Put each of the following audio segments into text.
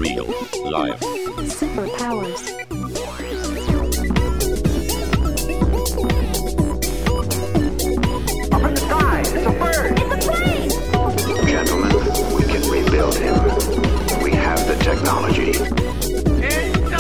Real life. Superpowers. Up in the sky, it's a bird. It's a plane! Gentlemen, we can rebuild him. We have the technology. It's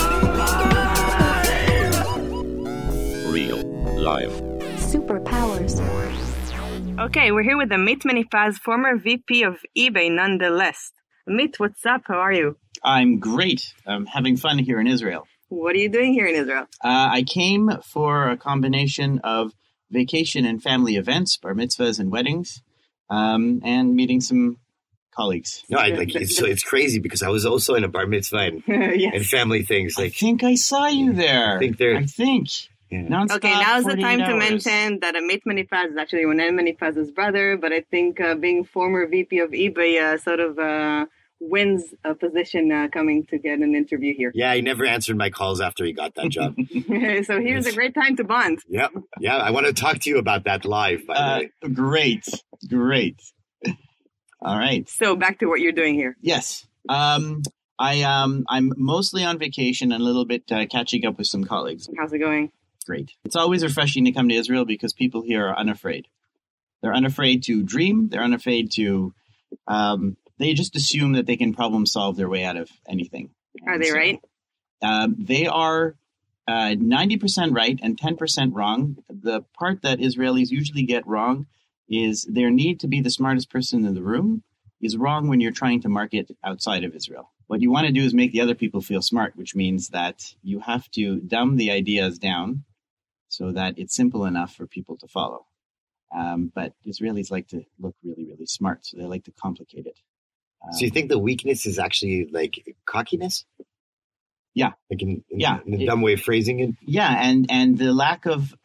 alive! Real life. Superpowers. Okay, we're here with Amit Menifaz, former VP of eBay nonetheless. Amit, what's up? How are you? I'm great. I'm having fun here in Israel. What are you doing here in Israel? I came for a combination of vacation and family events, bar mitzvahs and weddings, and meeting some colleagues. No, it's crazy because I was also in a bar mitzvah and, Yes. and family things. I think I saw you there. I think Yeah. Nonstop, Okay, now's the 48 time to hours. mention that Amit Menifaz is actually Ronen Menifaz's brother, but I think being former VP of eBay sort of wins a position coming to get an interview here. Yeah, he never answered my calls after he got that job. So here's a great time to bond. Yep. Yeah, I want to talk to you about that live, by the way. Great. All right. So back to what you're doing here. Yes. I'm mostly on vacation and a little bit catching up with some colleagues. How's it going? Great. It's always refreshing to come to Israel because people here are unafraid. They're unafraid to dream. They're unafraid to, they just assume that they can problem solve their way out of anything. Are they right? They are 90% right and 10% wrong. The part that Israelis usually get wrong is their need to be the smartest person in the room is wrong when you're trying to market outside of Israel. What you want to do is make the other people feel smart, which means that you have to dumb the ideas down so that it's simple enough for people to follow. But Israelis like to look really, really smart, so they like to complicate it. So you think the weakness is actually like cockiness? Yeah. Like in Yeah. a dumb way of phrasing it? Yeah, and the lack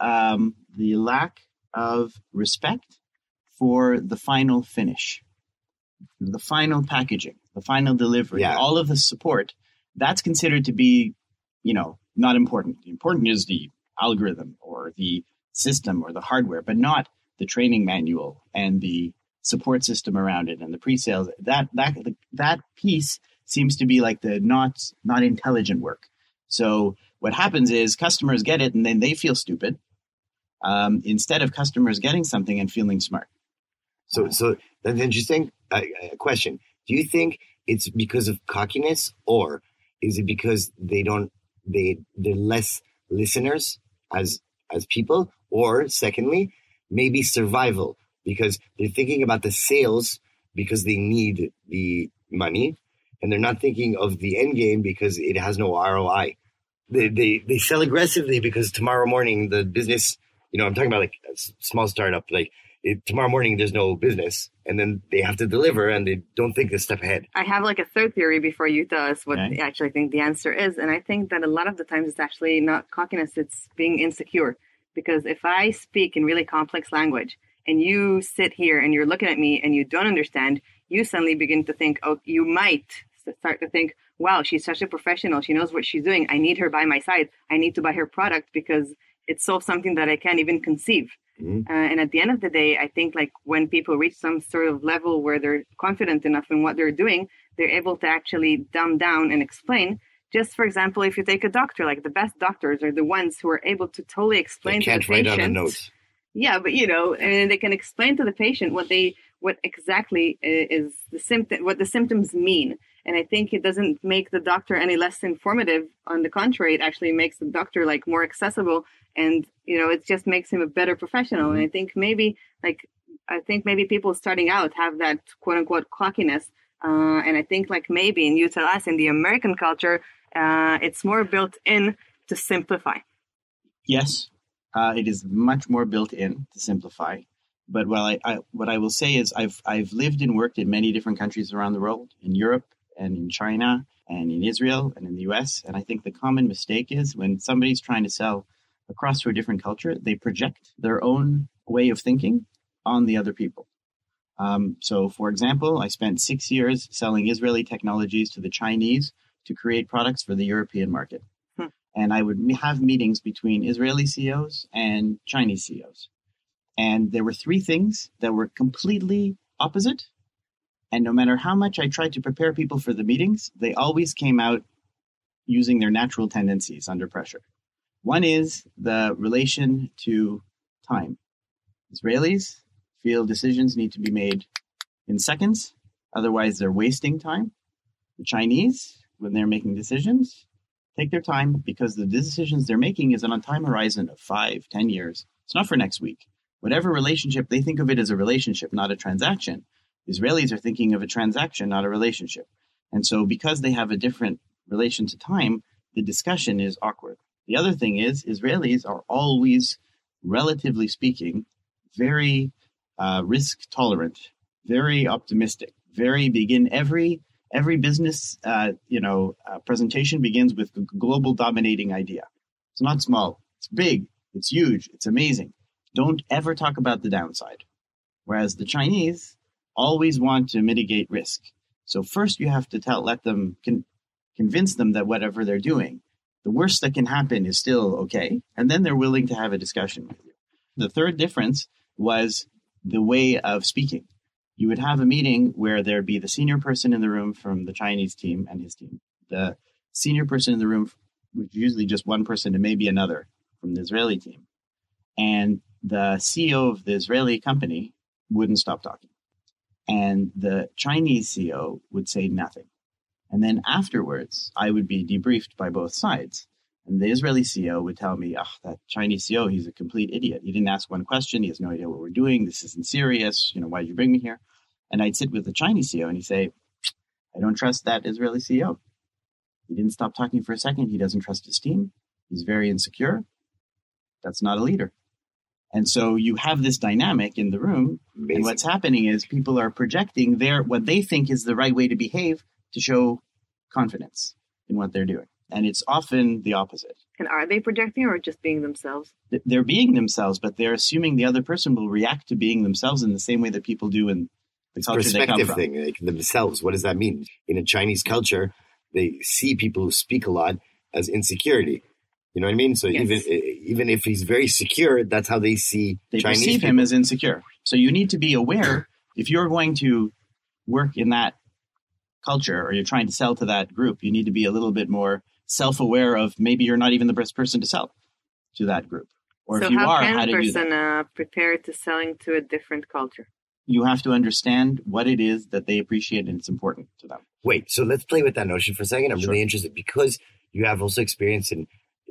of respect for the final finish, the final packaging, the final delivery, all of the support, that's considered to be, not important. Important is the algorithm or the system or the hardware, but not the training manual and the support system around it and the pre-sales. That piece seems to be like the not intelligent work. So what happens is customers get it and then they feel stupid instead of customers getting something and feeling smart. So that's interesting. A question. Do you think it's because of cockiness or is it because they're less listeners as people? Or secondly, maybe survival because they're thinking about the sales because they need the money and they're not thinking of the end game because it has no ROI. They sell aggressively because tomorrow morning the business, I'm talking about like a small startup, like tomorrow morning there's no business and then they have to deliver and they don't think a step ahead. I have like a third theory before you tell us what I actually think the answer is. And I think that a lot of the times it's actually not cockiness, it's being insecure. Because if I speak in really complex language and you sit here and you're looking at me and you don't understand, you suddenly begin to think, you might start to think, wow, she's such a professional. She knows what she's doing. I need her by my side. I need to buy her product because it solves something that I can't even conceive. Mm-hmm. And at the end of the day, I think like when people reach some sort of level where they're confident enough in what they're doing, they're able to actually dumb down and explain. Just for example, if you take a doctor, like the best doctors are the ones who are able to totally explain to the patient. They can't write on a note. Yeah, but and they can explain to the patient what exactly is the symptom, what the symptoms mean. And I think it doesn't make the doctor any less informative. On the contrary, it actually makes the doctor like more accessible, and it just makes him a better professional. Mm-hmm. And I think maybe people starting out have that quote unquote cockiness. And I think like maybe, and you tell us, in the American culture, it's more built in to simplify. Yes, it is much more built in to simplify. But what I will say is I've lived and worked in many different countries around the world, in Europe and in China and in Israel and in the US. And I think the common mistake is when somebody's trying to sell across to a different culture, they project their own way of thinking on the other people. So, for example, I spent 6 years selling Israeli technologies to the Chinese to create products for the European market. And I would have meetings between Israeli CEOs and Chinese CEOs. And there were three things that were completely opposite And no matter how much I tried to prepare people for the meetings, they always came out using their natural tendencies under pressure. One is the relation to time. Israelis feel decisions need to be made in seconds, otherwise they're wasting time. The Chinese, when they're making decisions, take their time because the decisions they're making is on a time horizon of 5, 10 years. It's not for next week. Whatever relationship, they think of it as a relationship, not a transaction. Israelis are thinking of a transaction, not a relationship. And so because they have a different relation to time, the discussion is awkward. The other thing is Israelis are always, relatively speaking, very risk tolerant, very optimistic, very begin every business presentation begins with a global dominating idea. It's not small. It's big. It's huge. It's amazing. Don't ever talk about the downside. Whereas the Chinese always want to mitigate risk. So first you have to convince them that whatever they're doing, the worst that can happen is still okay. And then they're willing to have a discussion with you. The third difference was the way of speaking. You would have a meeting where there'd be the senior person in the room from the Chinese team and his team. The senior person in the room, which is usually just one person and maybe another from the Israeli team. And the CEO of the Israeli company wouldn't stop talking. And the Chinese CEO would say nothing. And then afterwards, I would be debriefed by both sides. And the Israeli CEO would tell me, that Chinese CEO, he's a complete idiot. He didn't ask one question. He has no idea what we're doing. This isn't serious. Why did you bring me here? And I'd sit with the Chinese CEO and he'd say, I don't trust that Israeli CEO. He didn't stop talking for a second. He doesn't trust his team. He's very insecure. That's not a leader. And so you have this dynamic in the room. Amazing. And what's happening is people are projecting what they think is the right way to behave to show confidence in what they're doing. And it's often the opposite. And are they projecting or just being themselves? They're being themselves, but they're assuming the other person will react to being themselves in the same way that people do in the culture they come from. Perspective thing, like themselves. What does that mean? In a Chinese culture, they see people who speak a lot as insecurity. You know what I mean? So yes. even if he's very secure, that's how they see Chinese people. They perceive him as insecure. So you need to be aware, if you're going to work in that culture or you're trying to sell to that group, you need to be a little bit more self-aware of maybe you're not even the best person to sell to that group. Or so if you how are, can how a to do that? person prepare to selling to a different culture? You have to understand what it is that they appreciate and it's important to them. Wait, so let's play with that notion for a second. I'm really interested because you have also experience in,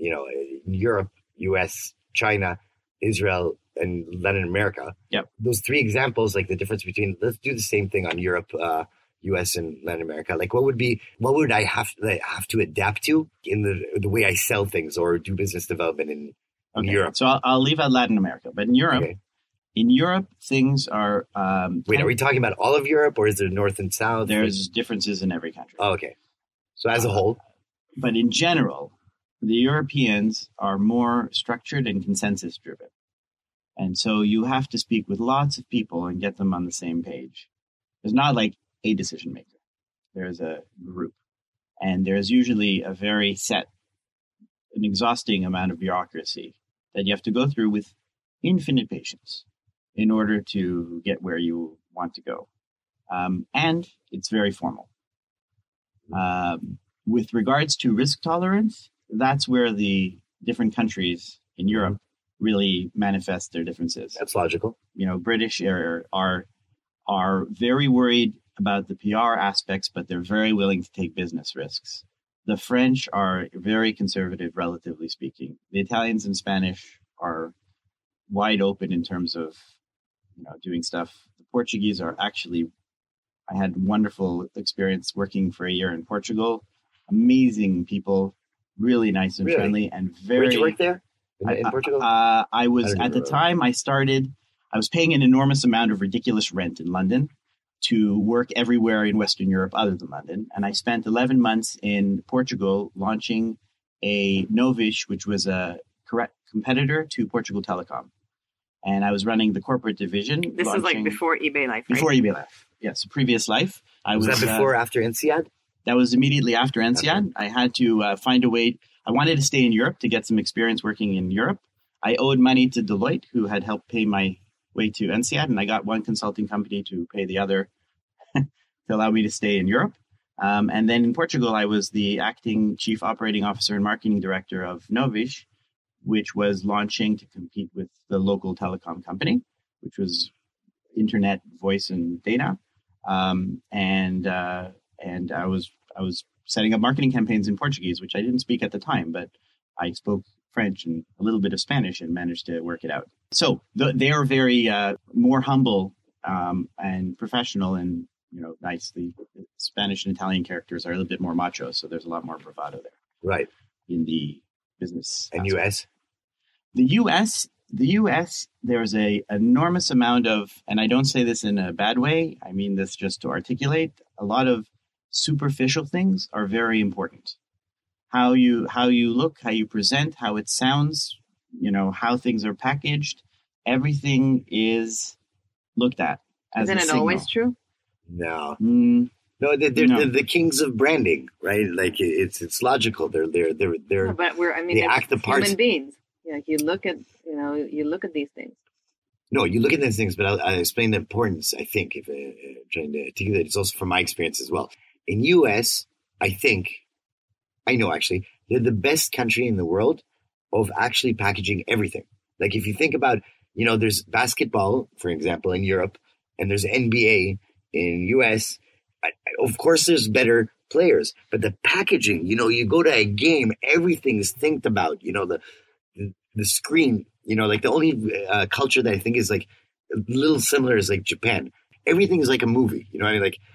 Europe, US, China, Israel, and Latin America. Yep. Those three examples, like the difference between, let's do the same thing on Europe, US and Latin America. Like what would I have to adapt to in the way I sell things or do business development in Europe? So I'll leave out Latin America, but in Europe, things are... Wait, are we talking about all of Europe or is there North and South? There's differences in every country. Oh, okay. So as a whole? But in general, the Europeans are more structured and consensus driven. And so you have to speak with lots of people and get them on the same page. There's not like a decision maker. There's a group. And there's usually a very an exhausting amount of bureaucracy that you have to go through with infinite patience in order to get where you want to go. And it's very formal. With regards to risk tolerance, that's where the different countries in Europe really manifest their differences. That's logical. British are very worried about the PR aspects, but they're very willing to take business risks. The French are very conservative, relatively speaking. The Italians and Spanish are wide open in terms of doing stuff. The Portuguese are actually, I had wonderful experience working for a year in Portugal. Amazing people, really nice and friendly, and very. Where did you work there in Portugal? I was at the time I started. I was paying an enormous amount of ridiculous rent in London to work everywhere in Western Europe other than London, and I spent 11 months in Portugal launching a Novish, which was a competitor to Portugal Telecom. And I was running the corporate division. This is like before eBay Life, right? Before eBay Life. Yes, previous life. Was that before or after INSEAD? That was immediately after INSEAD. I had to find a way. I wanted to stay in Europe to get some experience working in Europe. I owed money to Deloitte, who had helped pay my way to INSEAD, and I got one consulting company to pay the other to allow me to stay in Europe. And then in Portugal, I was the acting chief operating officer and marketing director of Novis, which was launching to compete with the local telecom company, which was internet, voice, and data. And I was setting up marketing campaigns in Portuguese, which I didn't speak at the time, but I spoke French and a little bit of Spanish and managed to work it out. So they are very more humble and professional, and nice. The Spanish and Italian characters are a little bit more macho, so there's a lot more bravado there. Right. In the business. And aspect. US? The US, there's a enormous amount of, and I don't say this in a bad way, I mean this just to articulate, a lot of superficial things are very important. How you look, how you present, how it sounds, how things are packaged, everything is looked at as Isn't a it signal. always true? No. Mm, No, they're the kings of branding, right? Like it's logical. They're No, but they act the parts. human beings. Like you look at these things. No, you look at these things, but I'll explain the importance, I think, if trying to articulate. It's also from my experience as well. In U.S., I know actually, they're the best country in the world of actually packaging everything. Like if you think about, there's basketball, for example, in Europe, and there's NBA in U.S., of course there's better players, but the packaging, you go to a game, everything is think about, the screen, like the only culture that I think is like a little similar is like Japan. Everything is like a movie, what I mean? Like,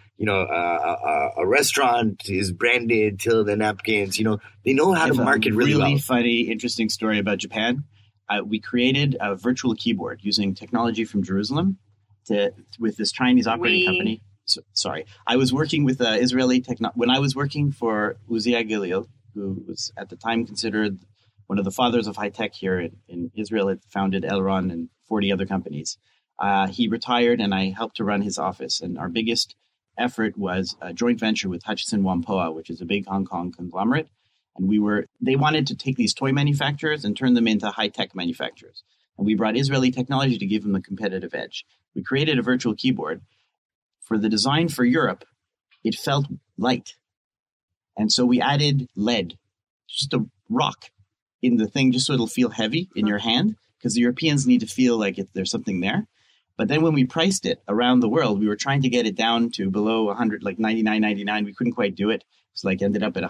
a restaurant is branded till the napkins, they know how to market really well. Really funny, interesting story about Japan. We created a virtual keyboard using technology from Jerusalem with this Chinese operating company. Sorry. I was working with Israeli when I was working for Uzziah Galil, who was at the time considered one of the fathers of high tech here in Israel. It founded Elron and 40 other companies. He retired and I helped to run his office. And our biggest effort was a joint venture with Hutchison Whampoa, which is a big Hong Kong conglomerate. And they wanted to take these toy manufacturers and turn them into high tech manufacturers. And we brought Israeli technology to give them a competitive edge. We created a virtual keyboard. For the design for Europe, it felt light. And so we added lead, just a rock in the thing, just so it'll feel heavy in your hand, because the Europeans need to feel like there's something there. But then when we priced it around the world, we were trying to get it down to below 100, like $99.99. We couldn't quite do it. It's like ended up at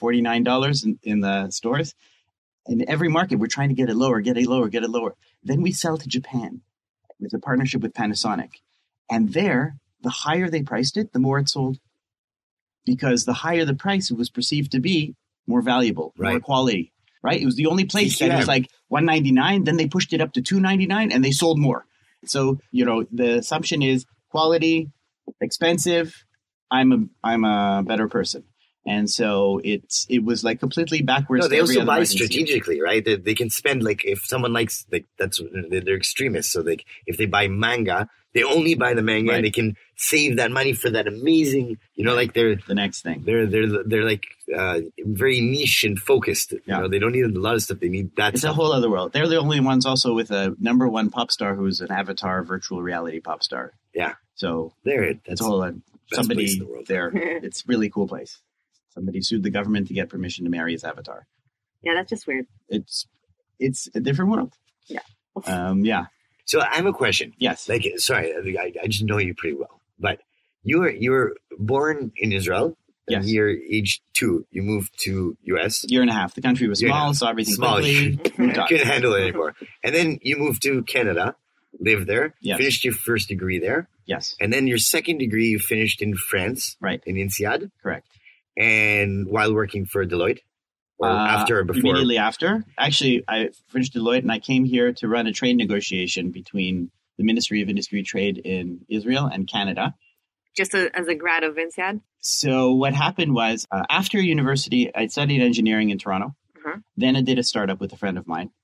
$149 in the stores. In every market, we're trying to get it lower, get it lower, get it lower. Then we sell to Japan with a partnership with Panasonic. And there, the higher they priced it, the more it sold. Because the higher the price, it was perceived to be more valuable, more quality, right? It was the only place that was like $199. Then they pushed it up to $299 and they sold more. So, the assumption is quality, expensive, I'm a better person. And so it was like completely backwards. No, they to every also other buy market. strategically, right? They can spend, like, if someone likes, like, they're extremists. So if they buy manga, they only buy the manga and they can save that money for that amazing, like they're the next thing. They're like very niche and focused. They don't need a lot of stuff. They need that. It's stuff. a whole other world. They're the only ones also with a number one pop star who's an avatar virtual reality pop star. Yeah. So that's a whole somebody place in the world. there. It's a really cool place. Somebody sued the government to get permission to marry his avatar. Yeah, that's just weird. It's a different world. Yeah. Yeah. So I have a question. Yes. Like, sorry, I just know you pretty well, but you were born in Israel. Yes. You're age 2. You moved to U.S. Year and a half. The country was small, so everything quickly. Couldn't handle it anymore. And then you moved to Canada, lived there, finished your first degree there. Yes. And then your second degree you finished in France. Right. In INSEAD. Correct. And while working for Deloitte? Or after or before? Immediately after. Actually, I finished Deloitte and I came here to run a trade negotiation between the Ministry of Industry Trade in Israel and Canada. Just as a grad of INSEAD? So what happened was after university, I studied engineering in Toronto. Uh-huh. Then I did a startup with a friend of mine.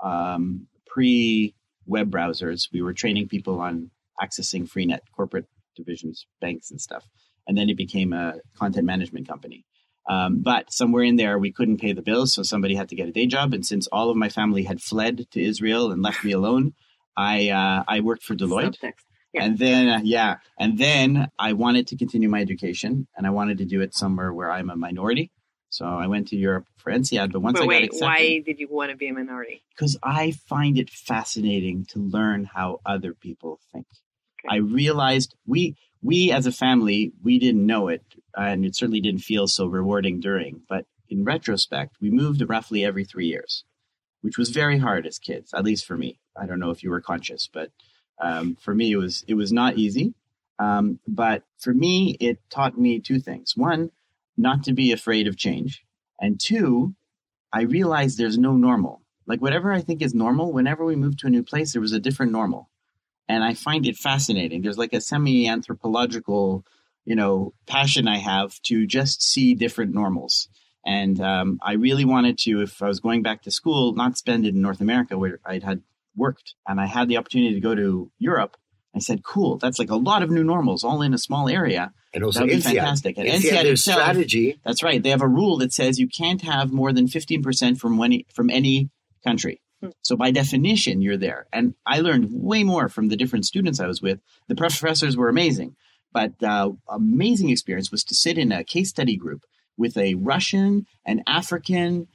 Pre-web browsers, we were training people on accessing Freenet, corporate divisions, banks and stuff. And then it became a content management company. But somewhere in there, we couldn't pay the bills, so somebody had to get a day job. And since all of my family had fled to Israel and left me alone, I worked for Deloitte. Subtext. And then I wanted to continue my education, and I wanted to do it somewhere where I'm a minority. So I went to Europe for INSEAD, but once I got accepted, why did you want to be a minority? Because I find it fascinating to learn how other people think. Okay. I realized we as a family, we didn't know it, and it certainly didn't feel so rewarding during. But in retrospect, we moved roughly every 3 years, which was very hard as kids, at least for me. I don't know if you were conscious, but for me, it was not easy. But for me, it taught me two things. One, not to be afraid of change. And two, I realized there's no normal. Like whatever I think is normal, whenever we moved to a new place, there was a different normal. And I find it fascinating. There's like a semi-anthropological, passion I have to just see different normals. And I really wanted to, if I was going back to school, not spend it in North America where I had worked. And I had the opportunity to go to Europe. I said, cool, that's like a lot of new normals all in a small area. And also that would be INSEAD. fantastic. And INSEAD itself, strategy. That's right. They have a rule that says you can't have more than 15% from any country. So by definition, you're there. And I learned way more from the different students I was with. The professors were amazing. But amazing experience was to sit in a case study group with a Russian, an African,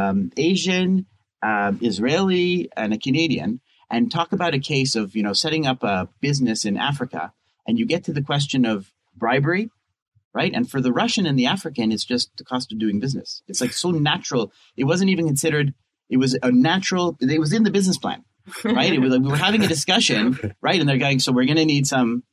Asian, Israeli, and a Canadian, and talk about a case of, setting up a business in Africa. And you get to the question of bribery, right? And for the Russian and the African, it's just the cost of doing business. It's like so natural. It wasn't even considered, it was a natural, it was in the business plan, right? It was like we were having a discussion, right? And they're going, so we're going to need some,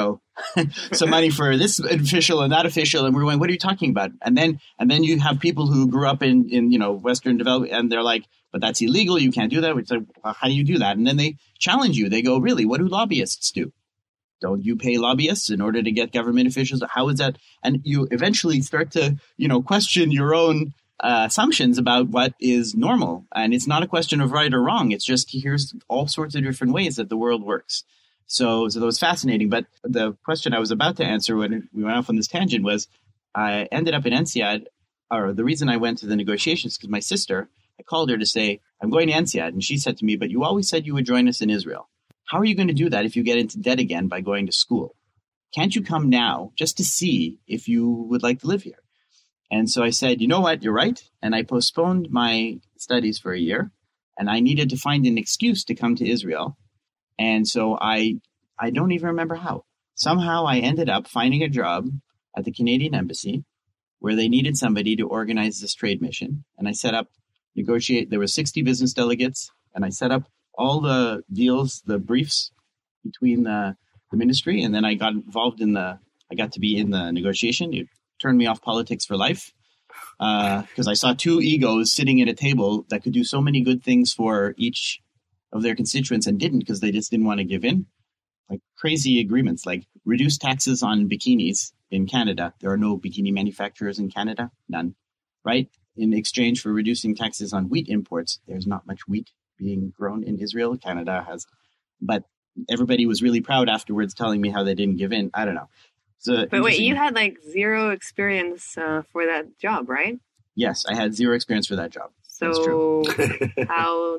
some money for this official and that official. And we're going, what are you talking about? And then you have people who grew up in Western development, and they're like, but that's illegal. You can't do that. It's like, well, how do you do that? And then they challenge you. They go, really, what do lobbyists do? Don't you pay lobbyists in order to get government officials? How is that? And you eventually start to, question your own assumptions about what is normal. And it's not a question of right or wrong. It's just here's all sorts of different ways that the world works. So that was fascinating. But the question I was about to answer when we went off on this tangent was I ended up in INSEAD, or the reason I went to the negotiations because my sister, I called her to say, I'm going to INSEAD. And she said to me, but you always said you would join us in Israel. How are you going to do that if you get into debt again by going to school? Can't you come now just to see if you would like to live here? And so I said, you know what, you're right. And I postponed my studies for a year, and I needed to find an excuse to come to Israel. And so I don't even remember how. Somehow I ended up finding a job at the Canadian Embassy where they needed somebody to organize this trade mission. And I set up, there were 60 business delegates, and I set up all the deals, the briefs between the ministry. And then I got involved I got to be in the negotiation. It turned me off politics for life because I saw two egos sitting at a table that could do so many good things for each of their constituents and didn't because they just didn't want to give in. Like crazy agreements, like reduce taxes on bikinis in Canada. There are no bikini manufacturers in Canada, none, right? In exchange for reducing taxes on wheat imports, there's not much wheat being grown in Israel. Canada has, but everybody was really proud afterwards telling me how they didn't give in. I don't know. But wait, you had like zero experience for that job, right? Yes, I had zero experience for that job. So that's true. how,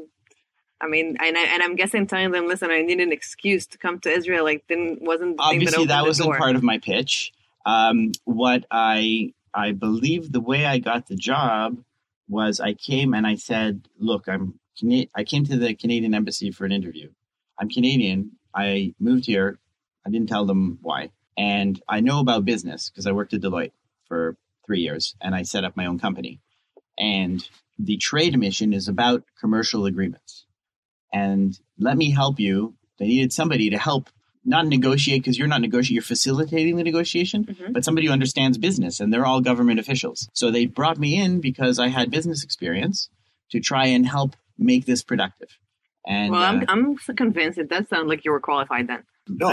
I mean, and I'm guessing telling them, listen, I need an excuse to come to Israel, like wasn't the obviously thing that wasn't door. part of my pitch. What I believe the way I got the job was I came and I said, look, I came to the Canadian Embassy for an interview. I'm Canadian. I moved here. I didn't tell them why. And I know about business because I worked at Deloitte for 3 years and I set up my own company. And the trade mission is about commercial agreements. And let me help you. They needed somebody to help not negotiate because you're not negotiating, you're facilitating the negotiation, but somebody who understands business, and they're all government officials. So they brought me in because I had business experience to try and help make this productive. And well, I'm convinced it does sound like you were qualified then. No,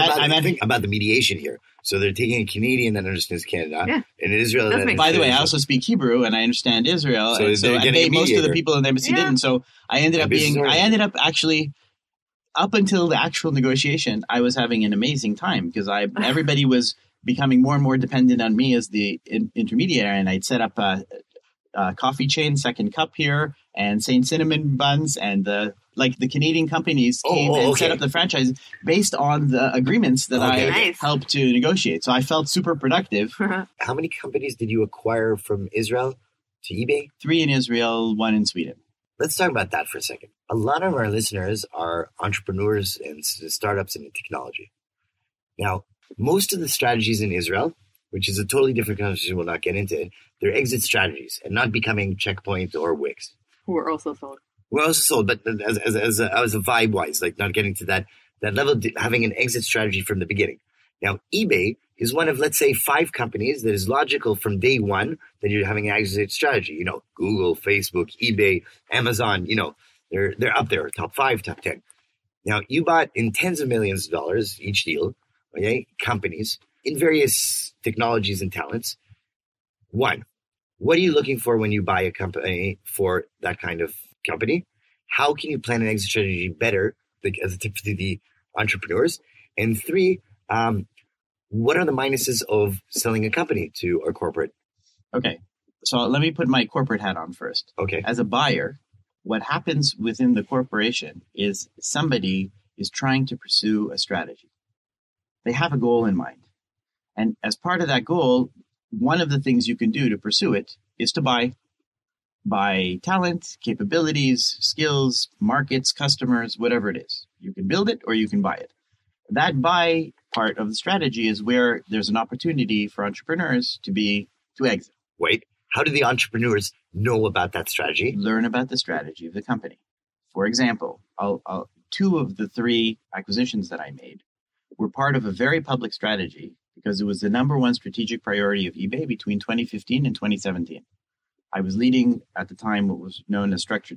I think about the mediation here. So they're taking a Canadian that understands Canada, and Israel. That by the way, I also speak Hebrew and I understand Israel. So most of the people in the embassy didn't. So I ended up actually, up until the actual negotiation, I was having an amazing time because everybody was becoming more and more dependent on me as the intermediary, and I'd set up a coffee chain, Second Cup here. and St. Cinnamon buns and the Canadian companies came and set up the franchise based on the agreements that I helped to negotiate. So I felt super productive. How many companies did you acquire from Israel to eBay? 3 in Israel, 1 in Sweden. Let's talk about that for a second. A lot of our listeners are entrepreneurs and startups in technology. Now, most of the strategies in Israel, which is a totally different conversation, we'll not get into it, they're exit strategies and not becoming Checkpoint or Wix. Who were also sold. We're also sold, but as a vibe-wise, like not getting to that level, having an exit strategy from the beginning. Now, eBay is one of, let's say, 5 companies that is logical from day one that you're having an exit strategy. You know, Google, Facebook, eBay, Amazon, you know, they're up there, top 5, top 10. Now, you bought in tens of millions of dollars each deal, okay, companies in various technologies and talents. One, what are you looking for when you buy a company for that kind of company? How can you plan an exit strategy better, like as a tip to the entrepreneurs? And 3, what are the minuses of selling a company to a corporate? Okay, so let me put my corporate hat on first. Okay. As a buyer, what happens within the corporation is somebody is trying to pursue a strategy. They have a goal in mind. And as part of that goal, one of the things you can do to pursue it is to buy talent, capabilities, skills, markets, customers, whatever it is. You can build it or you can buy it. That buy part of the strategy is where there's an opportunity for entrepreneurs to exit. Wait, how do the entrepreneurs know about that strategy? Learn about the strategy of the company. For example, 2 of the 3 acquisitions that I made were part of a very public strategy because it was the number 1 strategic priority of eBay between 2015 and 2017. I was leading at the time what was known as structured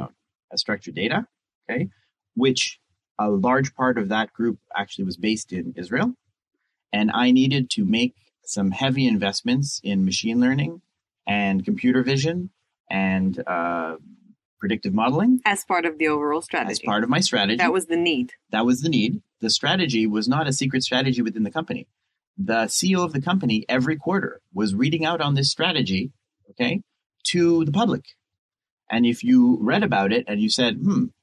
data, okay, which a large part of that group actually was based in Israel. And I needed to make some heavy investments in machine learning and computer vision and predictive modeling. As part of the overall strategy. As part of my strategy. That was the need. The strategy was not a secret strategy within the company. The CEO of the company every quarter was reading out on this strategy, okay, to the public. And if you read about it and you said,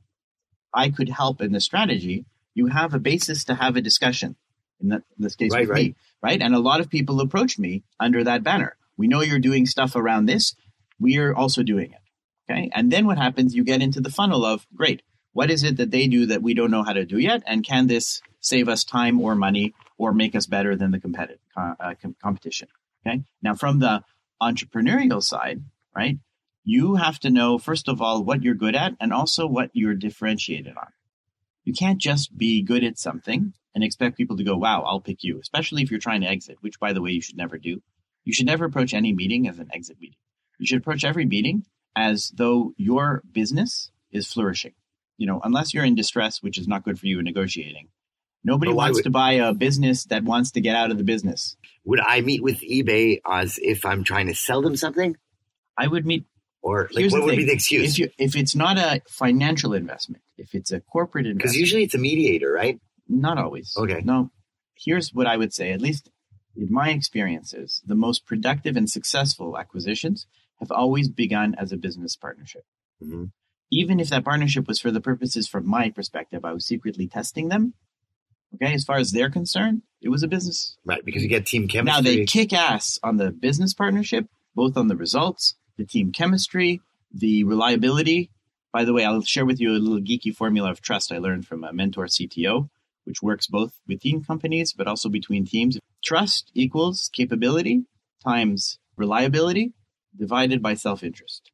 I could help in the strategy, you have a basis to have a discussion. In this case, with me, right? And a lot of people approached me under that banner. We know you're doing stuff around this. We are also doing it. Okay. And then what happens? You get into the funnel of, great, what is it that they do that we don't know how to do yet? And can this save us time or money or make us better than the competition? Okay. Now, from the entrepreneurial side, right, you have to know, first of all, what you're good at and also what you're differentiated on. You can't just be good at something and expect people to go, wow, I'll pick you, especially if you're trying to exit, which, by the way, you should never do. You should never approach any meeting as an exit meeting. You should approach every meeting as though your business is flourishing. You know, unless you're in distress, which is not good for you in negotiating. Nobody wants to buy a business that wants to get out of the business. Would I meet with eBay as if I'm trying to sell them something? I would meet. Or like, what would be the excuse? If it's not a financial investment, if it's a corporate investment. Because usually it's a mediator, right? Not always. Okay. No. Here's what I would say, at least in my experiences, the most productive and successful acquisitions have always begun as a business partnership. Mm-hmm. Even if that partnership was for the purposes, from my perspective, I was secretly testing them. Okay, as far as they're concerned, it was a business. Right, because you get team chemistry. Now, they kick ass on the business partnership, both on the results, the team chemistry, the reliability. By the way, I'll share with you a little geeky formula of trust I learned from a mentor CTO, which works both within companies, but also between teams. Trust equals capability times reliability divided by self-interest.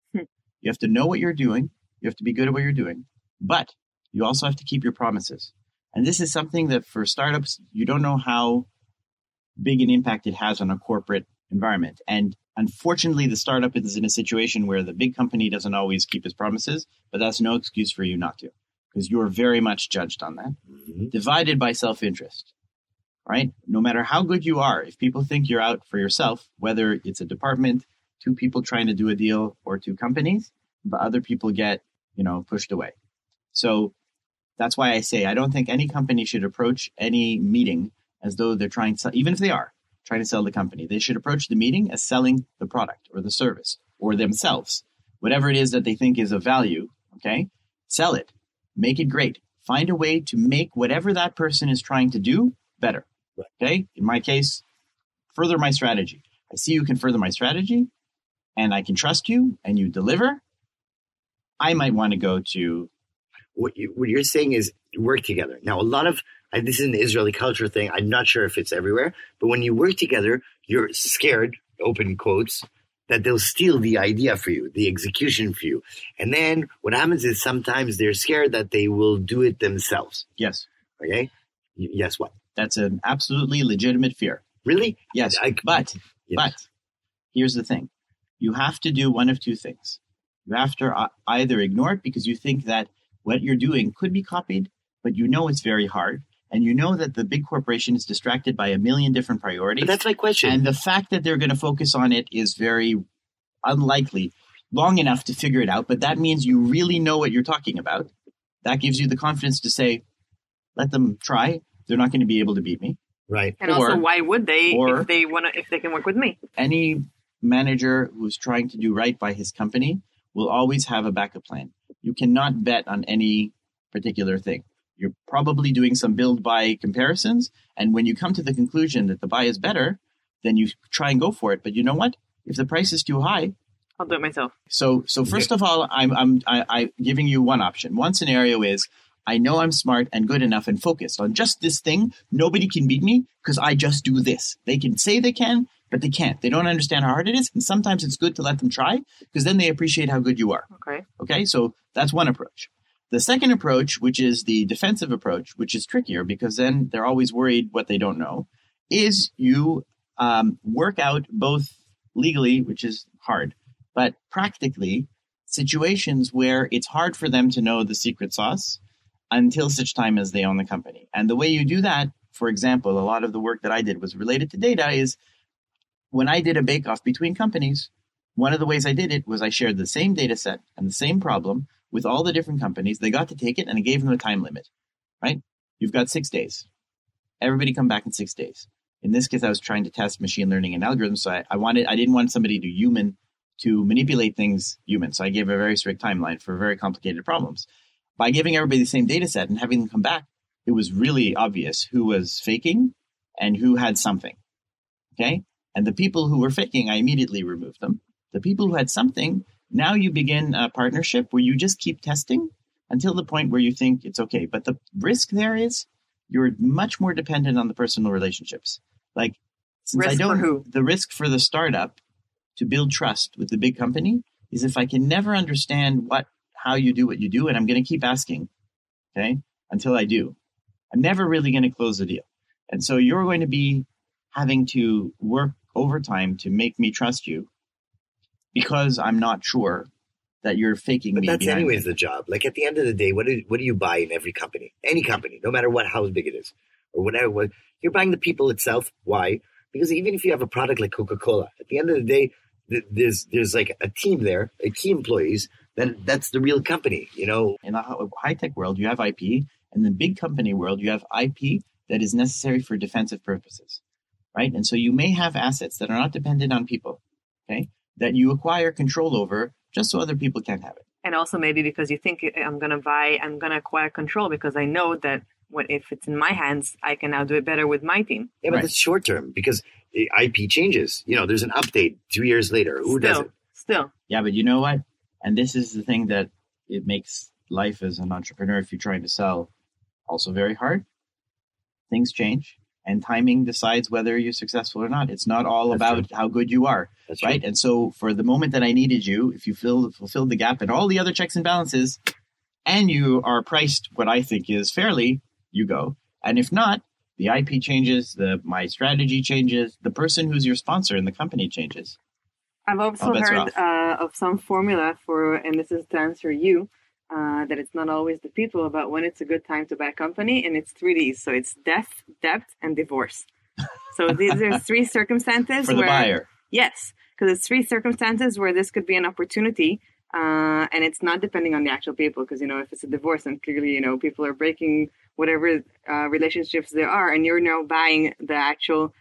You have to know what you're doing. You have to be good at what you're doing, but you also have to keep your promises. And this is something that for startups, you don't know how big an impact it has on a corporate environment. And unfortunately, the startup is in a situation where the big company doesn't always keep its promises, but that's no excuse for you not to, because you're very much judged on that. Mm-hmm. Divided by self-interest, right? No matter how good you are, if people think you're out for yourself, whether it's a department, 2 people trying to do a deal, or 2 companies, but other people get, pushed away. So that's why I say I don't think any company should approach any meeting as though they're trying to, even if they are trying to sell the company. They should approach the meeting as selling the product or the service or themselves. whatever it is that they think is of value, okay? Sell it. Make it great. Find a way to make whatever that person is trying to do better, okay? In my case, further my strategy. I see you can further my strategy, and I can trust you, and you deliver. I might want to go to... What you're saying is work together. Now, a lot of, this is an Israeli culture thing. I'm not sure if it's everywhere, but when you work together, you're scared, open quotes, that they'll steal the idea for you, the execution for you. And then what happens is sometimes they're scared that they will do it themselves. Yes. Okay? Yes, what? That's an absolutely legitimate fear. Really? Yes. But here's the thing. You have to do one of two things. You have to either ignore it because you think that what you're doing could be copied, but you know it's very hard. And you know that the big corporation is distracted by a million different priorities. But that's my question. And the fact that they're going to focus on it is very unlikely, long enough to figure it out. But that means you really know what you're talking about. That gives you the confidence to say, let them try. They're not going to be able to beat me. Right. And also, why would they if they can work with me? Any manager who's trying to do right by his company will always have a backup plan. You cannot bet on any particular thing. You're probably doing some build-buy comparisons, and when you come to the conclusion that the buy is better, then you try and go for it. But you know what? If the price is too high, I'll do it myself. So first of all, I'm giving you one option. One scenario is I know I'm smart and good enough and focused on just this thing. Nobody can beat me because I just do this. They can say they can, but they can't. They don't understand how hard it is, and sometimes it's good to let them try because then they appreciate how good you are. Okay, so that's one approach. The second approach, which is the defensive approach, which is trickier because then they're always worried what they don't know, is you work out both legally, which is hard, but practically situations where it's hard for them to know the secret sauce until such time as they own the company. And the way you do that, for example, a lot of the work that I did was related to data is when I did a bake-off between companies, one of the ways I did it was I shared the same data set and the same problem with all the different companies. They got to take it and I gave them a time limit, right? You've got 6 days. Everybody come back in 6 days. In this case, I was trying to test machine learning and algorithms. So I didn't want somebody to manipulate things human. So I gave a very strict timeline for very complicated problems. By giving everybody the same data set and having them come back, it was really obvious who was faking and who had something. Okay? And the people who were faking, I immediately removed them. The people who had something, now you begin a partnership where you just keep testing until the point where you think it's okay. But the risk there is you're much more dependent on the personal relationships. Like, since risk for who? The risk for the startup to build trust with the big company is if I can never understand how you do what you do, and I'm going to keep asking, okay, until I do, I'm never really going to close the deal. And so you're going to be having to work overtime to make me trust you because I'm not sure that you're faking me. But that's anyways the job. Like at the end of the day, what do you buy in every company? Any company, no matter how big it is or whatever. You're buying the people itself. Why? Because even if you have a product like Coca-Cola, at the end of the day, there's like a team there, key employees. Then that's the real company, you know. In the high-tech world, you have IP. In the big company world, you have IP that is necessary for defensive purposes, right? And so you may have assets that are not dependent on people, okay, that you acquire control over just so other people can't have it. And also maybe because you think I'm going to acquire control because I know that if it's in my hands, I can now do it better with my team. Yeah, but that's short term because IP changes. You know, there's an update 2 years later. Who does it? Still. Yeah, but you know what? And this is the thing that it makes life as an entrepreneur, if you're trying to sell, also very hard. Things change. And timing decides whether you're successful or not. It's not all about how good you are, right? And so for the moment that I needed you, if you fulfilled the gap and all the other checks and balances, and you are priced what I think is fairly, you go. And if not, the IP changes, my strategy changes, the person who's your sponsor in the company changes. I've also heard of some formula and this is to answer you, that it's not always the people about when it's a good time to buy a company, and it's 3 Ds. So it's death, debt, and divorce. So these are 3 circumstances for the buyer. Yes, because it's 3 circumstances where this could be an opportunity, and it's not depending on the actual people. Because if it's a divorce, and clearly people are breaking whatever relationships there are, and you're now buying the actual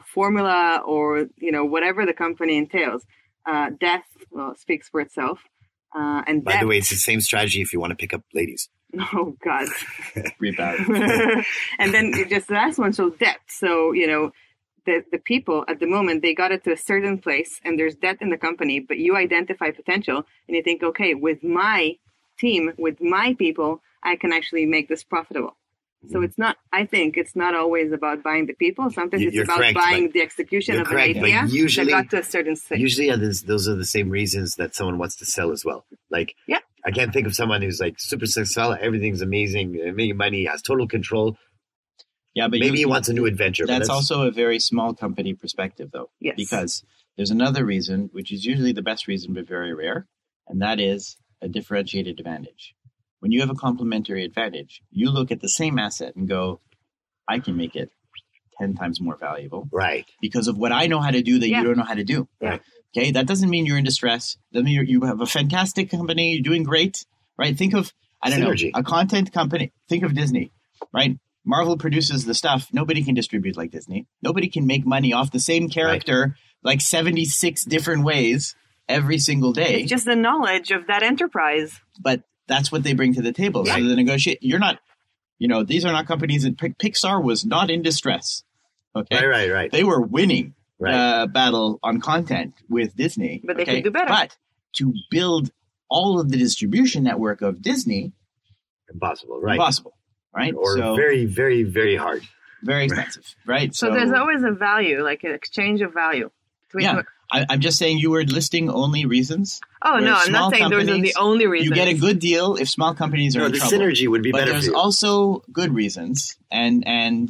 formula or whatever the company entails. Death speaks for itself. And By the way, it's the same strategy if you want to pick up ladies. oh God. Rebound. And then just the last one, so debt. So, the people at the moment, they got it to a certain place and there's debt in the company, but you identify potential and you think, okay, with my team, with my people, I can actually make this profitable. So I think it's not always about buying the people. Sometimes it's about correct, buying the execution of an idea that got to a certain stage. Usually those are the same reasons that someone wants to sell as well. Like, yeah. I can't think of someone who's like super successful, everything's amazing, making money, has total control. Yeah, but maybe he wants a new adventure. That's also a very small company perspective, though. Yes. Because there's another reason, which is usually the best reason, but very rare, and that is a differentiated advantage. When you have a complementary advantage, you look at the same asset and go, I can make it 10 times more valuable. Right. Because of what I know how to do that you don't know how to do. Right. Okay. That doesn't mean you're in distress. Doesn't mean you have a fantastic company. You're doing great. Right. Think of, Synergy. A content company. Think of Disney. Right. Marvel produces the stuff. Nobody can distribute like Disney. Nobody can make money off the same character like 76 different ways every single day. It's just the knowledge of that enterprise. But that's what they bring to the table. Yeah. So the negotiate. You're not, these are not companies that Pixar was not in distress. Okay. Right. They were winning Right. battle on content with Disney. But they could do better. But to build all of the distribution network of Disney, Impossible. Right. impossible. Right. Or So, very, very, very hard. very expensive. Right. So there's always a value, like an exchange of value. Yeah. I'm just saying you were listing only reasons. Oh, where no, I'm small not saying those are the companies, only reasons. You get a good deal if small companies are No, in the trouble. synergy would be But better for there's you. also good reasons, and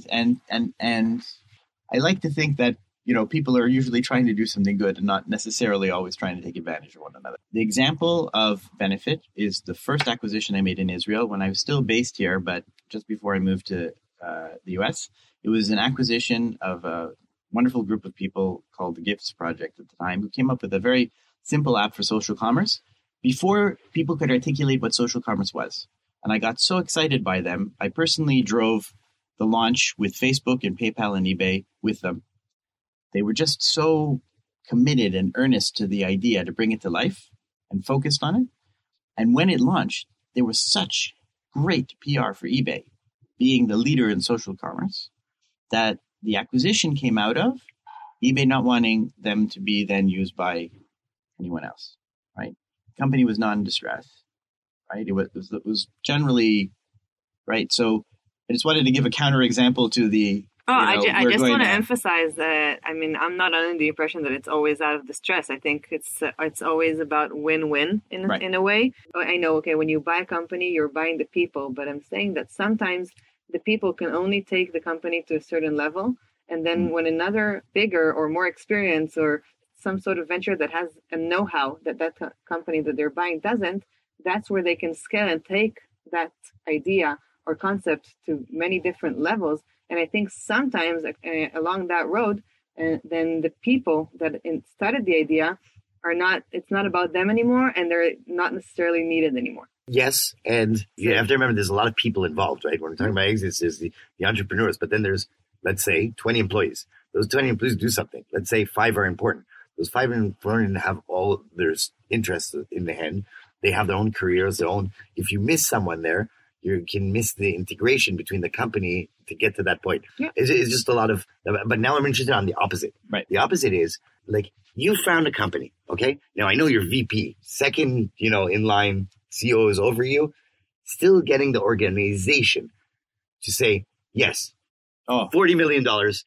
I like to think that people are usually trying to do something good and not necessarily always trying to take advantage of one another. The example of Benefit is the first acquisition I made in Israel when I was still based here, but just before I moved to the U.S. It was an acquisition of a wonderful group of people called the Gifts Project at the time, who came up with a very simple app for social commerce before people could articulate what social commerce was. And I got so excited by them. I personally drove the launch with Facebook and PayPal and eBay with them. They were just so committed and earnest to the idea to bring it to life and focused on it. And when it launched, there was such great PR for eBay, being the leader in social commerce, that the acquisition came out of eBay not wanting them to be then used by anyone else, right? The company was not in distress, right? It was generally, right? So I just wanted to give a counterexample to the... I just want to emphasize that, I'm not under the impression that it's always out of distress. I think it's always about win-win in a way. I know, okay, when you buy a company, you're buying the people, but I'm saying that sometimes the people can only take the company to a certain level. And then when another bigger or more experience or some sort of venture that has a know-how that company that they're buying doesn't, that's where they can scale and take that idea or concept to many different levels. And I think sometimes along that road, then the people that started the idea it's not about them anymore, and they're not necessarily needed anymore. Yes, and you have to remember there's a lot of people involved, right? When we're talking about exits, there's the entrepreneurs, but then there's, let's say, 20 employees. Those 20 employees do something. Let's say 5 are important. Those 5 are important and have all their interests in the hand. They have their own careers, their own. If you miss someone there, you can miss the integration between the company to get to that point. Yeah. It's just a lot of, but now I'm interested on the opposite. Right. The opposite is, like, you found a company, okay? Now I know you're VP, second, in line, CEO is over you, still getting the organization to say, yes, $40 million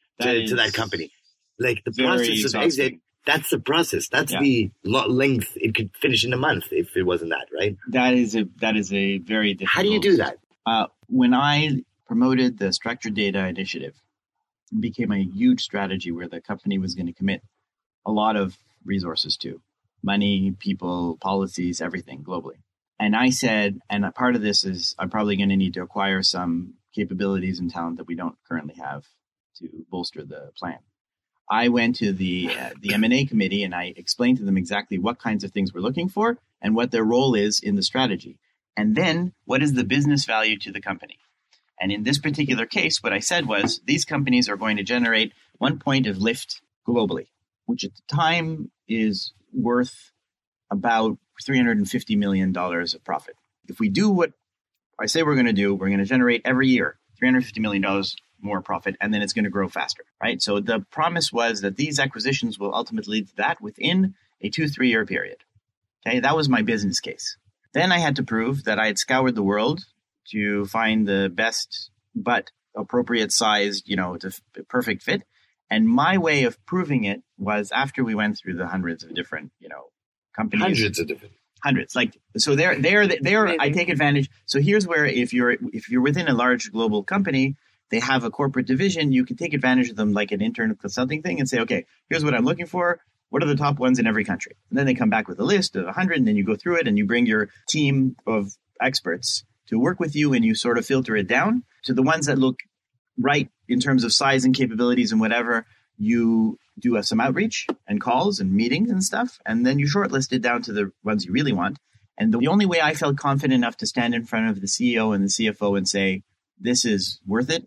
to that company. Like, the process of exit, that's the process. That's the length. It could finish in a month if it wasn't that, right? That is a very difficult. How do you do that? When I promoted the structured data initiative, it became a huge strategy where the company was going to commit a lot of resources to money, people, policies, everything globally. And I said, and a part of this is I'm probably going to need to acquire some capabilities and talent that we don't currently have to bolster the plan. I went to the M&A committee and I explained to them exactly what kinds of things we're looking for and what their role is in the strategy. And then what is the business value to the company? And in this particular case, what I said was these companies are going to generate 1 point of lift globally, which at the time is worth about $350 million of profit. If we do what I say we're going to do, we're going to generate every year $350 million more profit, and then it's going to grow faster, right? So the promise was that these acquisitions will ultimately lead to that within a 2-3 year period. Okay, that was my business case. Then I had to prove that I had scoured the world to find the best but appropriate size, to perfect fit. And my way of proving it was after we went through the hundreds of different, companies. Hundreds. So there, I take advantage. So here's where if you're within a large global company, they have a corporate division, you can take advantage of them like an internal consulting thing and say, okay, here's what I'm looking for. What are the top ones in every country? And then they come back with a list of 100, and then you go through it and you bring your team of experts to work with you, and you sort of filter it down to the ones that look right in terms of size and capabilities and whatever. You do some outreach and calls and meetings and stuff, and then you shortlist it down to the ones you really want. And the only way I felt confident enough to stand in front of the CEO and the CFO and say, this is worth it,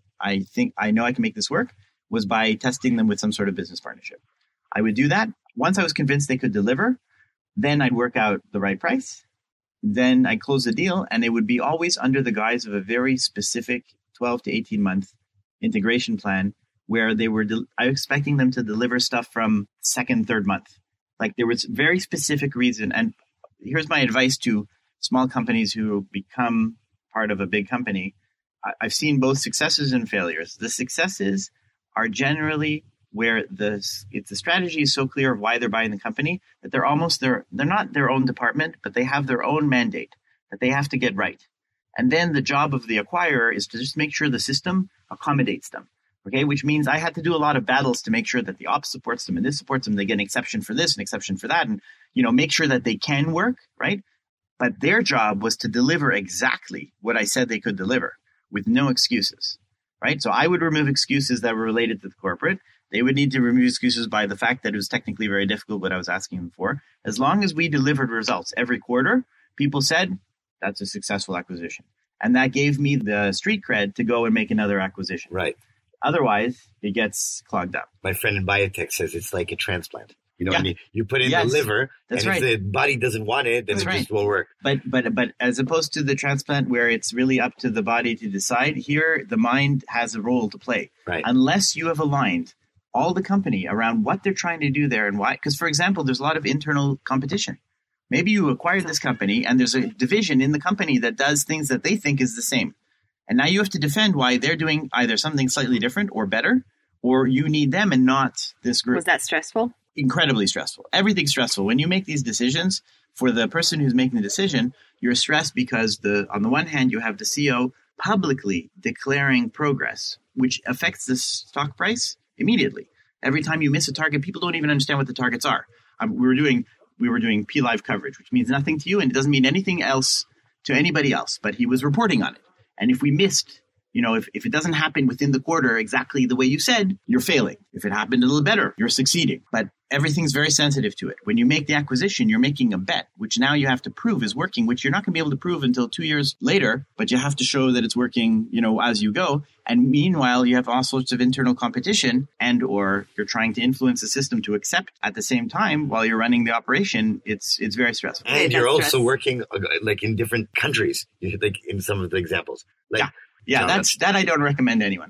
I know I can make this work, was by testing them with some sort of business partnership. I would do that. Once I was convinced they could deliver, then I'd work out the right price. Then I'd close the deal, and it would be always under the guise of a very specific 12 to 18 month integration plan where I was expecting them to deliver stuff from second, third month. Like there was very specific reason. And here's my advice to small companies who become part of a big company. I've seen both successes and failures. The successes are generally where the strategy is so clear of why they're buying the company that they're not their own department, but they have their own mandate that they have to get right. And then the job of the acquirer is to just make sure the system accommodates them. Okay, which means I had to do a lot of battles to make sure that the ops supports them and this supports them. They get an exception for this, an exception for that, and make sure that they can work, right? But their job was to deliver exactly what I said they could deliver with no excuses, right? So I would remove excuses that were related to the corporate. They would need to remove excuses by the fact that it was technically very difficult what I was asking them for. As long as we delivered results every quarter, people said, that's a successful acquisition. And that gave me the street cred to go and make another acquisition. Right. Otherwise, it gets clogged up. My friend in biotech says it's like a transplant. You know Yeah. what I mean? You put in Yes. the liver, That's and right. if the body doesn't want it, then That's it right. just won't work. But as opposed to the transplant where it's really up to the body to decide, here the mind has a role to play. Right. Unless you have aligned all the company around what they're trying to do there and why. Because, for example, there's a lot of internal competition. Maybe you acquired this company and there's a division in the company that does things that they think is the same. And now you have to defend why they're doing either something slightly different or better, or you need them and not this group. Was that stressful? Incredibly stressful. Everything's stressful. When you make these decisions, for the person who's making the decision, you're stressed because on the one hand, you have the CEO publicly declaring progress, which affects the stock price immediately. Every time you miss a target, people don't even understand what the targets are. We were doing P-Live coverage, which means nothing to you, and it doesn't mean anything else to anybody else, but he was reporting on it. And if we missed, if it doesn't happen within the quarter exactly the way you said, you're failing. If it happened a little better, you're succeeding. But everything's very sensitive to it. When you make the acquisition, you're making a bet, which now you have to prove is working, which you're not going to be able to prove until 2 years later, but you have to show that it's working, as you go. And meanwhile, you have all sorts of internal competition or you're trying to influence the system to accept at the same time while you're running the operation. It's very stressful. And you're that's also stress. working like in different countries, like in some of the examples. Like, Yeah, that I don't recommend anyone.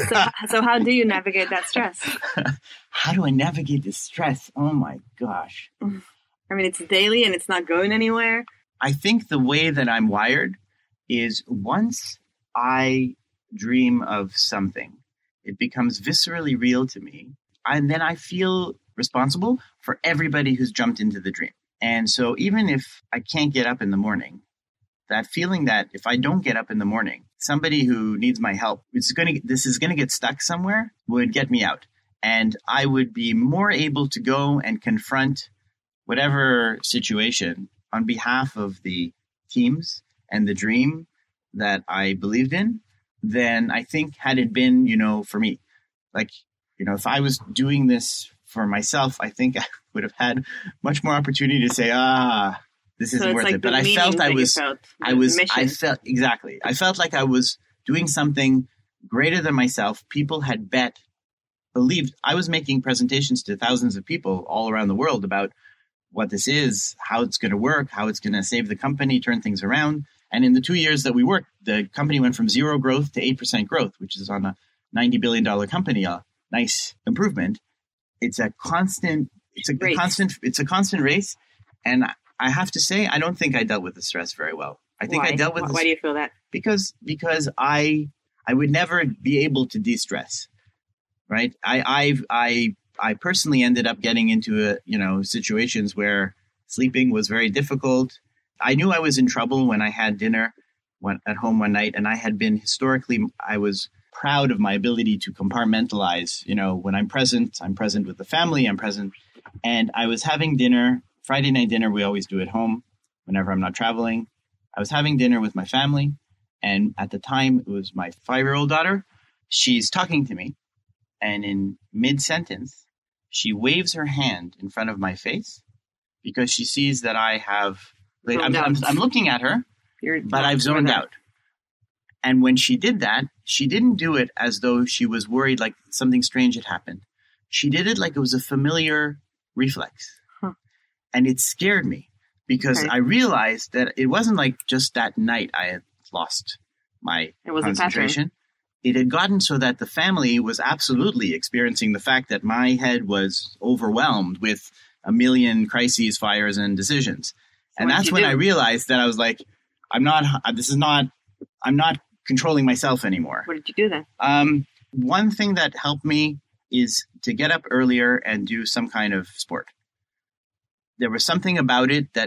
So how do you navigate that stress? How do I navigate this stress? Oh my gosh. I mean, it's daily and it's not going anywhere. I think the way that I'm wired is once I dream of something, it becomes viscerally real to me. And then I feel responsible for everybody who's jumped into the dream. And so even if I can't get up in the morning, that feeling that if I don't get up in the morning, somebody who needs my help, this is going to get stuck somewhere, would get me out. And I would be more able to go and confront whatever situation on behalf of the teams and the dream that I believed in than I think had it been, for me. Like, if I was doing this for myself, I think I would have had much more opportunity to say, this isn't worth it. But I felt exactly. I felt like I was doing something greater than myself. People had believed. I was making presentations to thousands of people all around the world about what this is, how it's going to work, how it's going to save the company, turn things around. And in the 2 years that we worked, the company went from 0 growth to 8% growth, which is on a $90 billion company, a nice improvement. It's a constant race. And I have to say, I don't think I dealt with the stress very well. I think Why? I dealt with Why do you feel that? because I would never be able to de-stress, right? I personally ended up getting into situations where sleeping was very difficult. I knew I was in trouble when I had dinner at home one night, and I had been I was proud of my ability to compartmentalize. When I'm present with the family, I'm present. And I was having dinner, Friday night dinner, we always do at home whenever I'm not traveling. I was having dinner with my family, and at the time it was my 5-year-old daughter. She's talking to me, and in mid-sentence, she waves her hand in front of my face because she sees that I have... I'm looking at her, but I've zoned out. And when she did that, she didn't do it as though she was worried like something strange had happened. She did it like it was a familiar reflex. Huh. And it scared me because I realized that it wasn't like just that night I had lost my concentration. It had gotten so that the family was absolutely experiencing the fact that my head was overwhelmed with a million crises, fires, and decisions. And that's when I realized that I was like, I'm not controlling myself anymore. What did you do then? One thing that helped me is to get up earlier and do some kind of sport. There was something about it that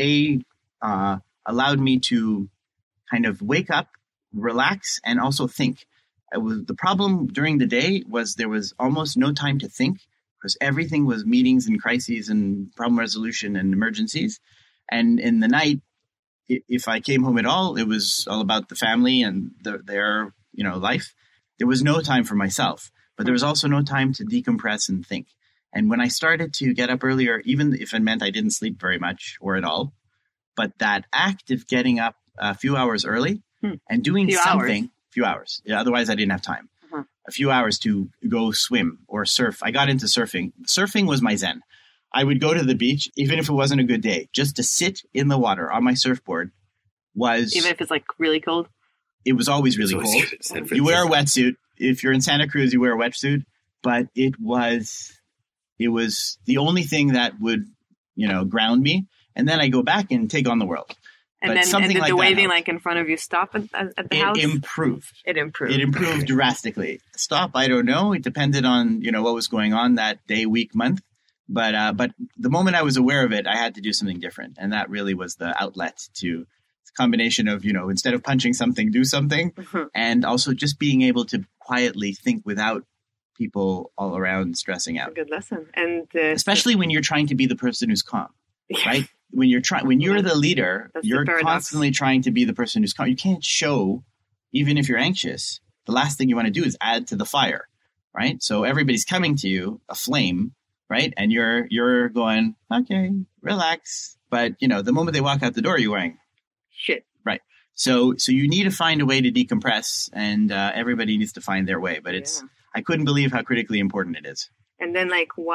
allowed me to kind of wake up, relax, and also think. The problem during the day was there was almost no time to think because everything was meetings and crises and problem resolution and emergencies. And in the night, if I came home at all, it was all about the family and their life. There was no time for myself, but there was also no time to decompress and think. And when I started to get up earlier, even if it meant I didn't sleep very much or at all, but that act of getting up a few hours early and doing something, few hours. Yeah, otherwise I didn't have time. A few hours to go swim or surf. I got into surfing. Surfing was my zen. I would go to the beach, even if it wasn't a good day, just to sit in the water on my surfboard was... Even if it's like really cold? It was always really cold. You wear a wetsuit. If you're in Santa Cruz, you wear a wetsuit. But it was the only thing that would, ground me. And then I go back and take on the world. And but then did the waving like in front of you stop at the house? It improved. It improved drastically. Stop, I don't know. It depended on, what was going on that day, week, month. But the moment I was aware of it, I had to do something different. And that really was the outlet to a combination of, instead of punching something, do something. And also just being able to quietly think without people all around stressing out. A good lesson. And especially when you're trying to be the person who's calm, right? When you're the leader, you're constantly trying to be the person who's calm. You can't show, even if you're anxious, the last thing you want to do is add to the fire, right? So everybody's coming to you, a flame, right? And you're going, okay, relax. But, the moment they walk out the door, you're going, shit. Right. So you need to find a way to decompress, and everybody needs to find their way. But I couldn't believe how critically important it is. And then,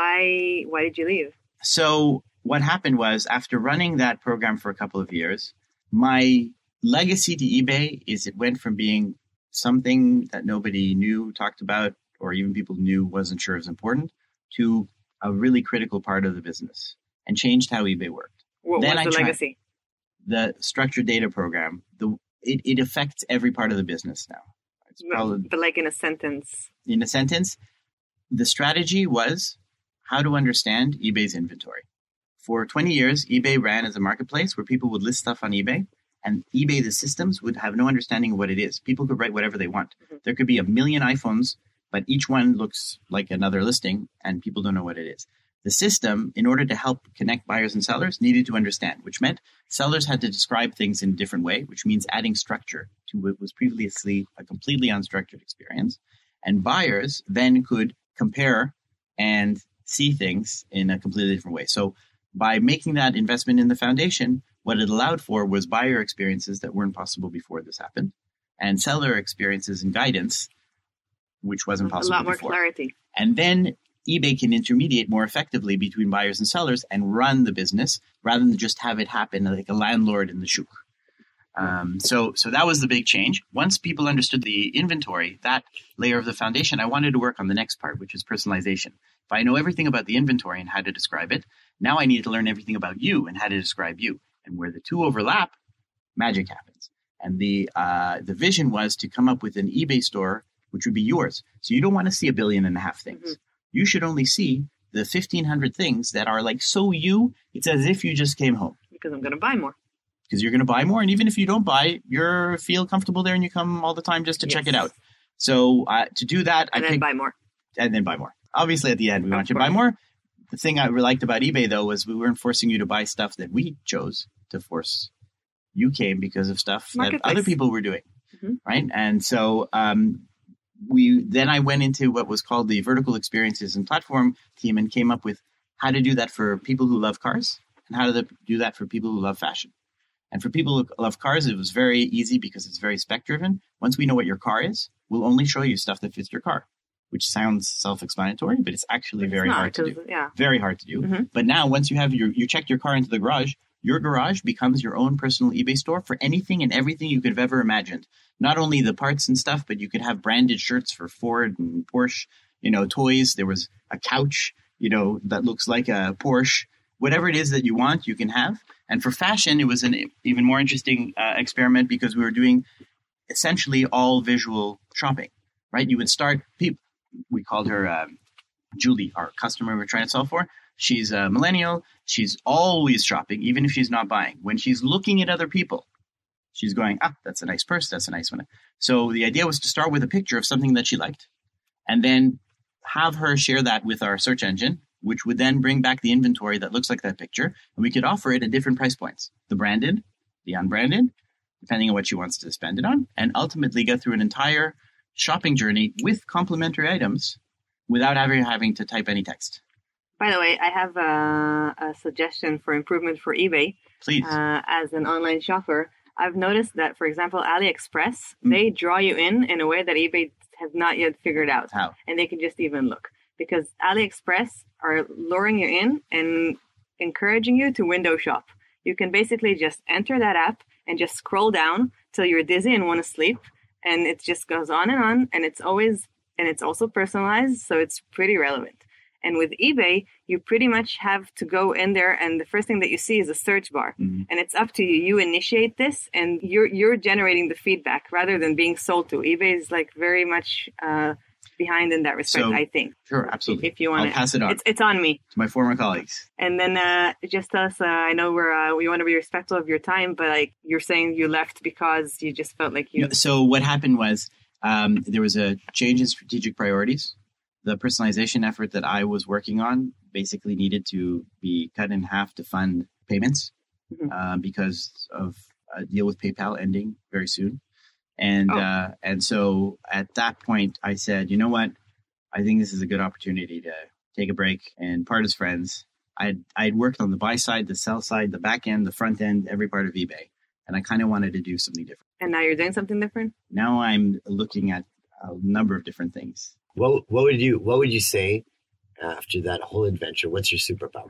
why did you leave? So what happened was, after running that program for a couple of years, my legacy to eBay is it went from being something that nobody knew, talked about, or even people knew wasn't sure was important, to a really critical part of the business, and changed how eBay worked. What was the legacy? The structured data program. It affects every part of the business now. But like in a sentence. In a sentence, the strategy was how to understand eBay's inventory. For 20 years, eBay ran as a marketplace where people would list stuff on eBay, and eBay, the systems, would have no understanding of what it is. People could write whatever they want. There could be 1 million iPhones, but each one looks like another listing, and people don't know what it is. The system, in order to help connect buyers and sellers, needed to understand, which meant sellers had to describe things in a different way, which means adding structure to what was previously a completely unstructured experience. And buyers then could compare and see things in a completely different way. So by making that investment in the foundation, what it allowed for was buyer experiences that weren't possible before this happened, and seller experiences and guidance, which wasn't possible before. A lot more clarity. And then eBay can intermediate more effectively between buyers and sellers and run the business rather than just have it happen like a landlord in the shuk. So that was the big change. Once people understood the inventory, that layer of the foundation, I wanted to work on the next part, which is personalization. If I know everything about the inventory and how to describe it, now I need to learn everything about you and how to describe you. And where the two overlap, magic happens. And the vision was to come up with an eBay store, which would be yours. So you don't want to see 1.5 billion things. Mm-hmm. You should only see the 1,500 things that are like so you. It's as if you just came home. Because I'm going to buy more. Because you're going to buy more. And even if you don't buy, you feel comfortable there and you come all the time just to check it out. So to do that, I picked buy more. And then buy more. Obviously, at the end, we want you to buy more. The thing I liked about eBay, though, was we weren't forcing you to buy stuff that we chose to force. You came because of stuff that other people were doing, right? And so then I went into what was called the Vertical Experiences and Platform team and came up with how to do that for people who love cars and how to do that for people who love fashion. And for people who love cars, it was very easy because it's very spec-driven. Once we know what your car is, we'll only show you stuff that fits your car, which sounds self-explanatory, but it's actually very hard to do. Yeah. Very hard to do. Mm-hmm. But now once you have you check your car into the garage, your garage becomes your own personal eBay store for anything and everything you could have ever imagined. Not only the parts and stuff, but you could have branded shirts for Ford and Porsche, toys. There was a couch, that looks like a Porsche. Whatever it is that you want, you can have. And for fashion, it was an even more interesting experiment because we were doing essentially all visual shopping, right? You would start, we called her Julie, our customer we're trying to solve for. She's a millennial. She's always shopping, even if she's not buying. When she's looking at other people, she's going, that's a nice purse. That's a nice one. So the idea was to start with a picture of something that she liked and then have her share that with our search engine, which would then bring back the inventory that looks like that picture. And we could offer it at different price points, the branded, the unbranded, depending on what she wants to spend it on, and ultimately get through an entire shopping journey with complementary items without ever having to type any text. By the way, I have a suggestion for improvement for eBay. Please. As an online shopper, I've noticed that, for example, AliExpress, they draw you in a way that eBay has not yet figured out. How? And they can just even look. Because AliExpress are luring you in and encouraging you to window shop. You can basically just enter that app and just scroll down till you're dizzy and want to sleep. And it just goes on, and it's also personalized, so it's pretty relevant. And with eBay, you pretty much have to go in there, and the first thing that you see is a search bar. Mm-hmm. And it's up to you. You initiate this, and you're generating the feedback rather than being sold to. eBay is like very much behind in that respect, I think. Sure, absolutely. If you want I'll pass it on. It's on me. To my former colleagues. And then just tell us, I know we want to be respectful of your time, but like you're saying you left because you just felt like you... So what happened was there was a change in strategic priorities. The personalization effort that I was working on basically needed to be cut in half to fund payments because of a deal with PayPal ending very soon. And so at that point, I said, you know what? I think this is a good opportunity to take a break and part as friends. I'd worked on the buy side, the sell side, the back end, the front end, every part of eBay. And I kind of wanted to do something different. And now you're doing something different? Now I'm looking at a number of different things. What would you say after that whole adventure? What's your superpower?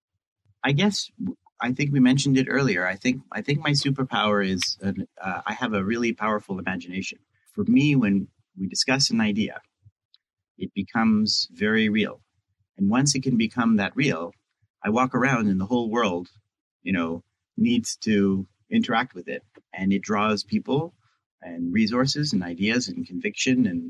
I think we mentioned it earlier. I think my superpower is I have a really powerful imagination. For me, when we discuss an idea, it becomes very real. And once it can become that real, I walk around and the whole world, needs to interact with it. And it draws people and resources and ideas and conviction and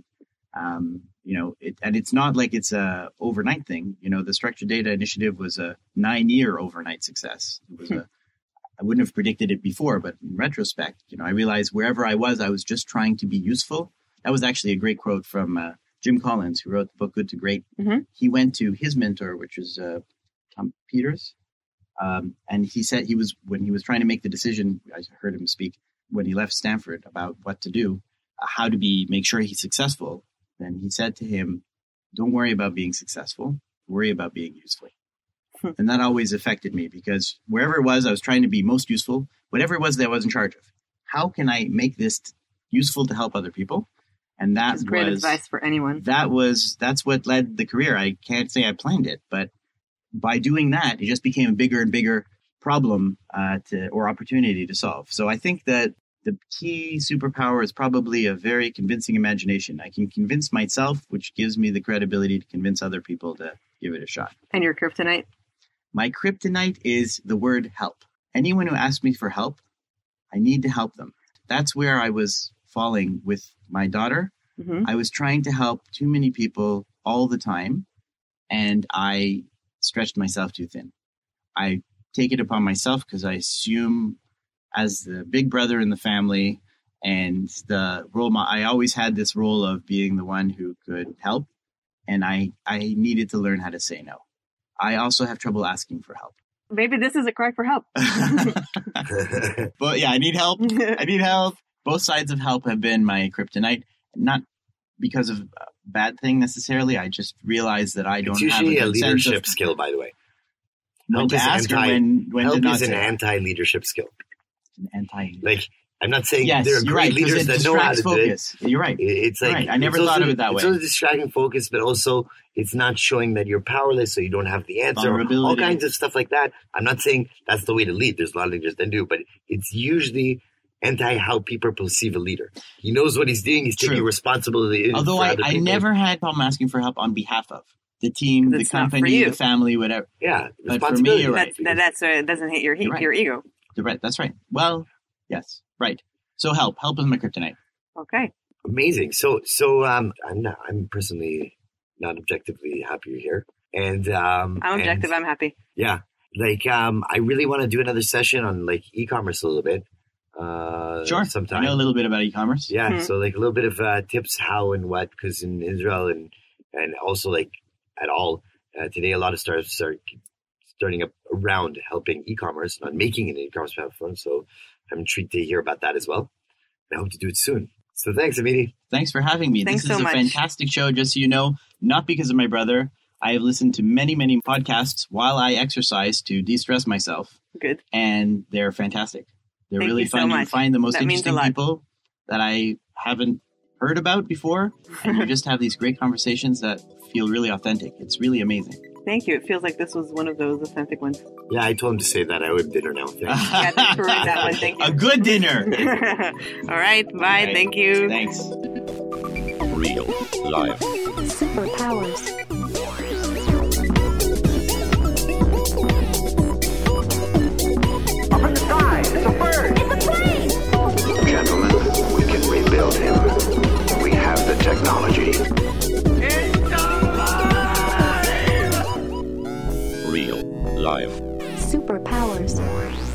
it's not like it's a overnight thing. The Structured Data Initiative was a 9-year overnight success. It was I wouldn't have predicted it before, but in retrospect, I realized wherever I was just trying to be useful. That was actually a great quote from Jim Collins, who wrote the book Good to Great. Mm-hmm. He went to his mentor, which was Tom Peters. And he said when he was trying to make the decision, I heard him speak when he left Stanford about what to do, how to make sure he's successful. Then he said to him, don't worry about being successful, worry about being useful. And that always affected me because wherever it was, I was trying to be most useful, whatever it was that I was in charge of. How can I make this useful to help other people? And that It's great was advice for anyone. that's what led the career. I can't say I planned it, but by doing that, it just became a bigger and bigger problem or opportunity to solve. So I think that the key superpower is probably a very convincing imagination. I can convince myself, which gives me the credibility to convince other people to give it a shot. And your kryptonite? My kryptonite is the word help. Anyone who asks me for help, I need to help them. That's where I was falling with my daughter. Mm-hmm. I was trying to help too many people all the time, and I stretched myself too thin. I take it upon myself because I assume as the big brother in the family and the role model, I always had this role of being the one who could help, and I needed to learn how to say no. I also have trouble asking for help. Maybe this is a cry for help. But yeah, I need help. I need help. Both sides of help have been my kryptonite, not because of a bad thing necessarily. I just realized that I don't It's have usually a good sense leadership of skill, by the way. when Help to is ask or when help to not is an say. anti-leadership skill. Anti. Like, I'm not saying Yes, there are you're great right, 'cause leaders it that know how to distracts do it. focus. You're right. It's like, Right. I never it's thought also- of it that way. It's also distracting focus, but also it's not showing that you're powerless, so you don't have the answer. All Vulnerability. kinds of stuff like that. I'm not saying that's the way to lead. There's a lot of leaders that do, but it's usually anti how people perceive a leader. He knows what he's doing. He's taking True. responsibility. Although for I other people. never had problem asking for help on behalf of the team, the It's not for company, you. the family, whatever. Yeah, But for me, responsibility. you're right. It doesn't hit your You're right. your ego. Right. That's right. Well, yes. Right. So help is my kryptonite. Okay. Amazing. So I'm personally not objectively happy you're here. And I'm objective. I'm happy. Yeah. Like, I really want to do another session on like e-commerce a little bit. Sure. Sometime. I know a little bit about e-commerce. Yeah. Mhm. So like a little bit of tips, how and what, because in Israel and also like at all, today a lot of startups are starting up around helping e-commerce, not making an e-commerce platform. So I'm intrigued to hear about that as well. I hope to do it soon. So thanks, Amity. Thanks for having me. Thanks This is so a much. fantastic show, just so you know, not because of my brother. I have listened to many, many podcasts while I exercise to de-stress myself, Good. and they're fantastic. They're Thank really you so fun. You much. find the most That means a interesting lot. people that I haven't heard about before, and you just have these great conversations that feel really authentic. It's really amazing. Thank you. It feels like this was one of those authentic ones. Yeah, I told him to say that. I would dinner now. Thanks. Yeah, thanks for reading that one. Thank you. A good dinner. All right. Bye. All right. Thank you. Thanks. Real life. Superpowers. Up in the sky, it's a bird. Gentlemen, we can rebuild him. We have the technology. It's alive! Real life. Superpowers.